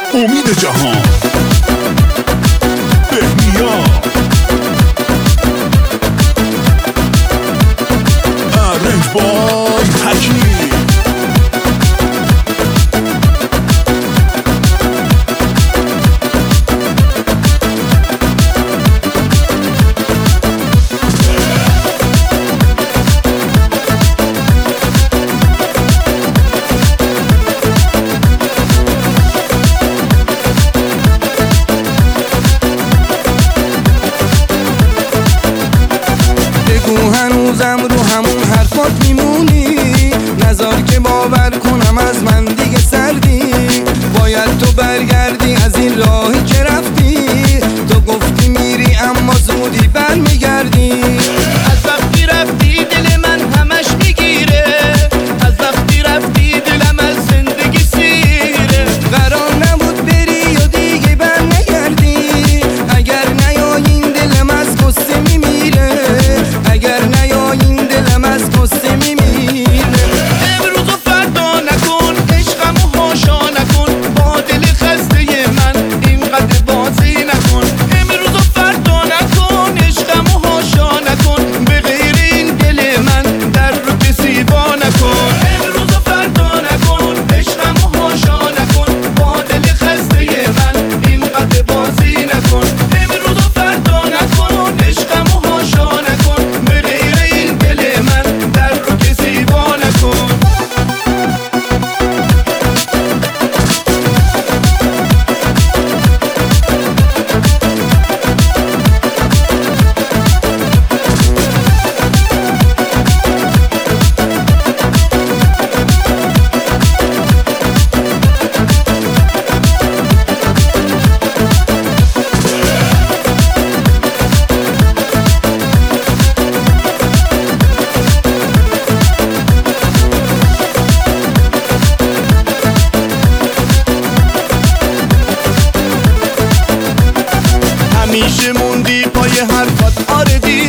امید جهان، بهنیا، ارنج بای حکیم. هنوزم رو همون حرفات میمونی، نذار که باور کنم از من دیگه سردی. باید تو برگردی از این راهی که رفتی، تو گفتی میری اما زودی برمیگردی. از وقتی رفتی دل من همش میگیره، از وقتی رفتی دلم از زندگی سیره. قرار نبود بری و دیگه برنگردی، اگر نیایین دلم از غصه میمیره، اگر نیایین دلم از غصه میمیره. امروز و فردا نکن، عشقمو هاشا نکن، با دل خسته من اینقدر بازی نکن. امروز و فردا نکن، عشقمو هاشا نکن، به غیر این دل من در رو کسی وا نکن. امروز و فردا نکن، عشقمو هاشا نکن، با دل خسته من اینقدر بازی نکن. امروز و فردا نکن، عشقمو هاشا نکن، به غیر این دل من در رو کسی وا نکن. همیشه موندی پای حرفات، آره